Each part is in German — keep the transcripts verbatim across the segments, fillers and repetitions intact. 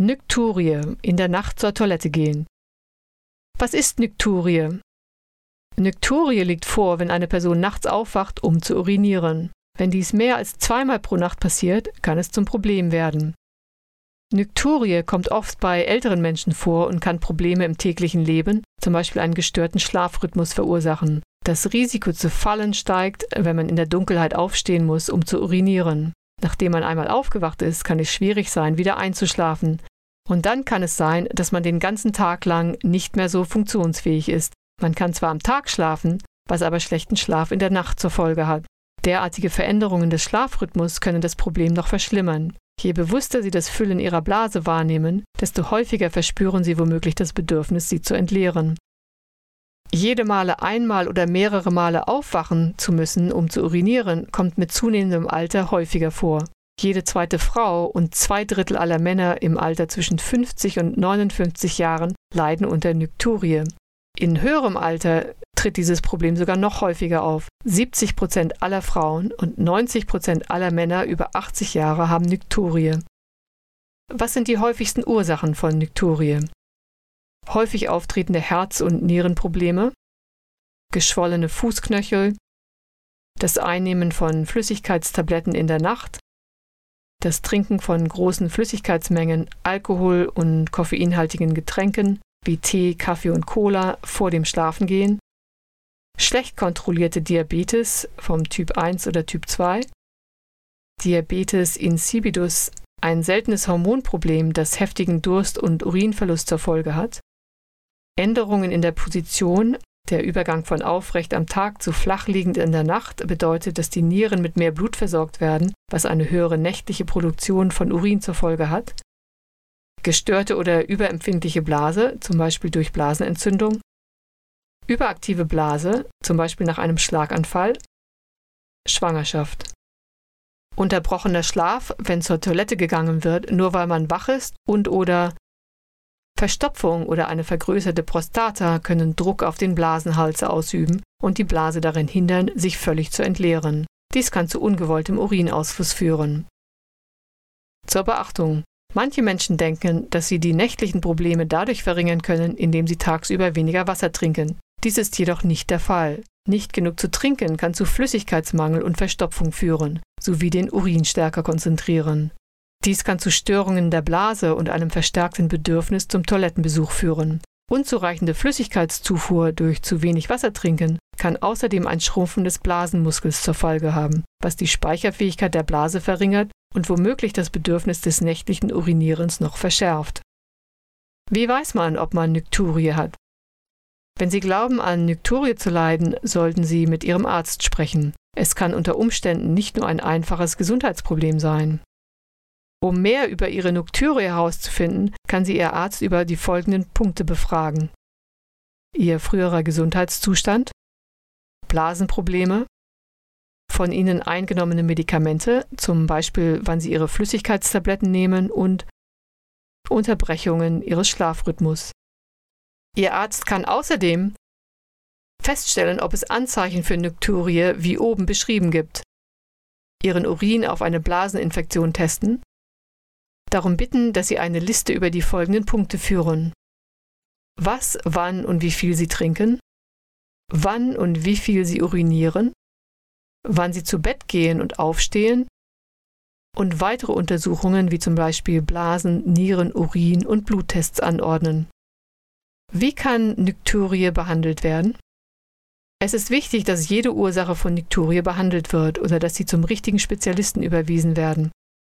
Nykturie, in der Nacht zur Toilette gehen. Was ist Nykturie? Nykturie liegt vor, wenn eine Person nachts aufwacht, um zu urinieren. Wenn dies mehr als zweimal pro Nacht passiert, kann es zum Problem werden. Nykturie kommt oft bei älteren Menschen vor und kann Probleme im täglichen Leben, zum Beispiel einen gestörten Schlafrhythmus, verursachen. Das Risiko zu fallen steigt, wenn man in der Dunkelheit aufstehen muss, um zu urinieren. Nachdem man einmal aufgewacht ist, kann es schwierig sein, wieder einzuschlafen. Und dann kann es sein, dass man den ganzen Tag lang nicht mehr so funktionsfähig ist. Man kann zwar am Tag schlafen, was aber schlechten Schlaf in der Nacht zur Folge hat. Derartige Veränderungen des Schlafrhythmus können das Problem noch verschlimmern. Je bewusster Sie das Füllen Ihrer Blase wahrnehmen, desto häufiger verspüren Sie womöglich das Bedürfnis, sie zu entleeren. Jede Male einmal oder mehrere Male aufwachen zu müssen, um zu urinieren, kommt mit zunehmendem Alter häufiger vor. Jede zweite Frau und zwei Drittel aller Männer im Alter zwischen fünfzig und neunundfünfzig Jahren leiden unter Nykturie. In höherem Alter tritt dieses Problem sogar noch häufiger auf. siebzig Prozent aller Frauen und neunzig Prozent aller Männer über achtzig Jahre haben Nykturie. Was sind die häufigsten Ursachen von Nykturie? Häufig auftretende Herz- und Nierenprobleme, geschwollene Fußknöchel, das Einnehmen von Flüssigkeitstabletten in der Nacht, das Trinken von großen Flüssigkeitsmengen Alkohol und koffeinhaltigen Getränken wie Tee, Kaffee und Cola vor dem Schlafengehen, schlecht kontrollierte Diabetes vom Typ eins oder Typ zwei, Diabetes insipidus, ein seltenes Hormonproblem, das heftigen Durst und Urinverlust zur Folge hat, Änderungen in der Position, der Übergang von aufrecht am Tag zu flach liegend in der Nacht bedeutet, dass die Nieren mit mehr Blut versorgt werden, was eine höhere nächtliche Produktion von Urin zur Folge hat, gestörte oder überempfindliche Blase, zum Beispiel durch Blasenentzündung, überaktive Blase, zum Beispiel nach einem Schlaganfall, Schwangerschaft. Unterbrochener Schlaf, wenn zur Toilette gegangen wird, nur weil man wach ist, und oder Verstopfung oder eine vergrößerte Prostata können Druck auf den Blasenhals ausüben und die Blase darin hindern, sich völlig zu entleeren. Dies kann zu ungewolltem Urinausfluss führen. Zur Beachtung: Manche Menschen denken, dass sie die nächtlichen Probleme dadurch verringern können, indem sie tagsüber weniger Wasser trinken. Dies ist jedoch nicht der Fall. Nicht genug zu trinken kann zu Flüssigkeitsmangel und Verstopfung führen, sowie den Urin stärker konzentrieren. Dies kann zu Störungen der Blase und einem verstärkten Bedürfnis zum Toilettenbesuch führen. Unzureichende Flüssigkeitszufuhr durch zu wenig Wasser trinken kann außerdem ein Schrumpfen des Blasenmuskels zur Folge haben, was die Speicherfähigkeit der Blase verringert und womöglich das Bedürfnis des nächtlichen Urinierens noch verschärft. Wie weiß man, ob man Nykturie hat? Wenn Sie glauben, an Nykturie zu leiden, sollten Sie mit Ihrem Arzt sprechen. Es kann unter Umständen nicht nur ein einfaches Gesundheitsproblem sein. Um mehr über Ihre Nykturie herauszufinden, kann Sie Ihr Arzt über die folgenden Punkte befragen: Ihr früherer Gesundheitszustand, Blasenprobleme, von Ihnen eingenommene Medikamente, zum Beispiel wann Sie Ihre Flüssigkeitstabletten nehmen, und Unterbrechungen Ihres Schlafrhythmus. Ihr Arzt kann außerdem feststellen, ob es Anzeichen für Nykturie wie oben beschrieben gibt, Ihren Urin auf eine Blaseninfektion testen, darum bitten, dass Sie eine Liste über die folgenden Punkte führen: Was, wann und wie viel Sie trinken, wann und wie viel Sie urinieren, wann Sie zu Bett gehen und aufstehen und weitere Untersuchungen wie zum Beispiel Blasen-, Nieren-, Urin- und Bluttests anordnen. Wie kann Nykturie behandelt werden? Es ist wichtig, dass jede Ursache von Nykturie behandelt wird oder dass sie zum richtigen Spezialisten überwiesen werden.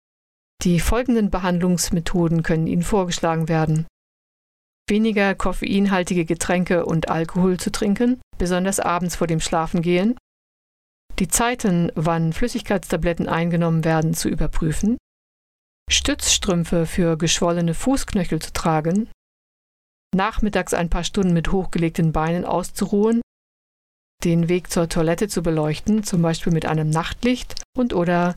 Die folgenden Behandlungsmethoden können Ihnen vorgeschlagen werden: Weniger koffeinhaltige Getränke und Alkohol zu trinken, besonders abends vor dem Schlafengehen. Die Zeiten, wann Flüssigkeitstabletten eingenommen werden, zu überprüfen. Stützstrümpfe für geschwollene Fußknöchel zu tragen. Nachmittags ein paar Stunden mit hochgelegten Beinen auszuruhen. Den Weg zur Toilette zu beleuchten, zum Beispiel mit einem Nachtlicht und oder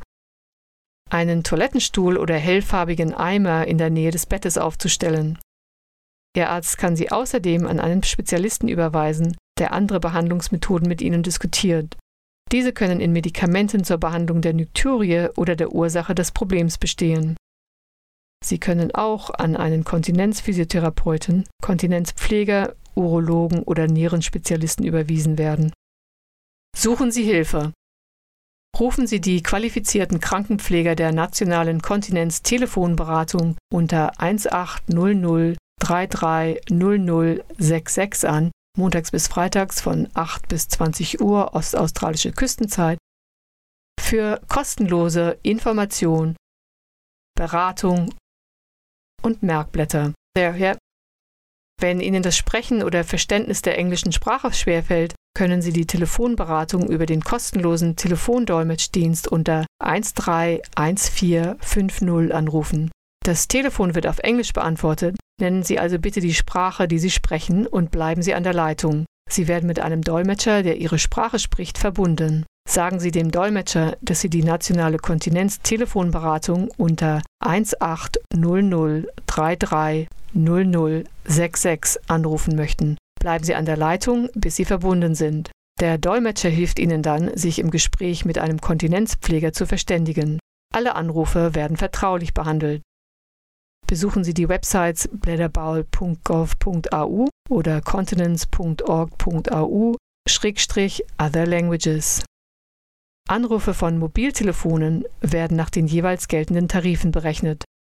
einen Toilettenstuhl oder hellfarbigen Eimer in der Nähe des Bettes aufzustellen. Ihr Arzt kann Sie außerdem an einen Spezialisten überweisen, der andere Behandlungsmethoden mit Ihnen diskutiert. Diese können in Medikamenten zur Behandlung der Nykturie oder der Ursache des Problems bestehen. Sie können auch an einen Kontinenzphysiotherapeuten, Kontinenzpfleger, Urologen oder Nierenspezialisten überwiesen werden. Suchen Sie Hilfe. Rufen Sie die qualifizierten Krankenpfleger der nationalen Kontinenz-Telefonberatung unter eins acht null null drei drei null null sechs sechs an, montags bis freitags von acht bis zwanzig Uhr ostaustralische Küstenzeit, für kostenlose Information, Beratung und Merkblätter. Daher, wenn Ihnen das Sprechen oder Verständnis der englischen Sprache schwerfällt, können Sie die Telefonberatung über den kostenlosen Telefondolmetschdienst unter eins drei eins vier fünf null anrufen. Das Telefon wird auf Englisch beantwortet. Nennen Sie also bitte die Sprache, die Sie sprechen, und bleiben Sie an der Leitung. Sie werden mit einem Dolmetscher, der Ihre Sprache spricht, verbunden. Sagen Sie dem Dolmetscher, dass Sie die nationale Kontinenz-Telefonberatung unter eins acht null null drei drei null null sechs sechs anrufen möchten. Bleiben Sie an der Leitung, bis Sie verbunden sind. Der Dolmetscher hilft Ihnen dann, sich im Gespräch mit einem Kontinenzpfleger zu verständigen. Alle Anrufe werden vertraulich behandelt. Besuchen Sie die Websites bladderbowl punkt gov punkt a u oder continence punkt org punkt a u schrägstrich other languages. Anrufe von Mobiltelefonen werden nach den jeweils geltenden Tarifen berechnet.